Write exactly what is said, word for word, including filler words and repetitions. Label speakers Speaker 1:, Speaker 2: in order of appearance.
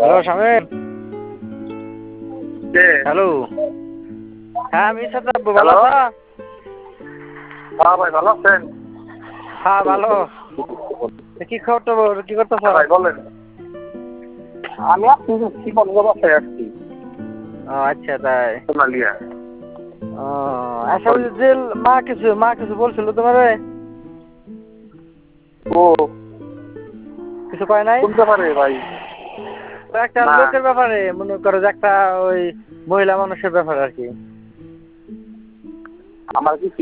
Speaker 1: Hello Shamim.
Speaker 2: কে?
Speaker 1: Hello. হ্যাঁ আমি ইসাদ আব্বু, ভালো
Speaker 2: হ্যালো।
Speaker 1: আছো?
Speaker 2: হ্যাঁ ভাই, ভালো আছেন?
Speaker 1: হ্যাঁ ভালো। কি খবর টবর, কি করতেছ?
Speaker 2: হ্যাঁ ভাই বলেন। আমি আপনি কি বলবো, বাসায় আসছি
Speaker 1: ও আচ্ছা তাই।
Speaker 2: সোনালিয়া।
Speaker 1: ও আচ্ছা, ওই যে মা কিছু মা কিছু বলছিল তোমারে?
Speaker 2: ও
Speaker 1: কিছু কয় নাই?
Speaker 2: কোন ব্যাপারে ভাই?
Speaker 1: তো একটা
Speaker 2: না,
Speaker 1: লোকের ব্যাপারে, মনে করো যে একটা ওই মহিলা মানুষের ব্যাপারে আর কি।
Speaker 2: আমার কি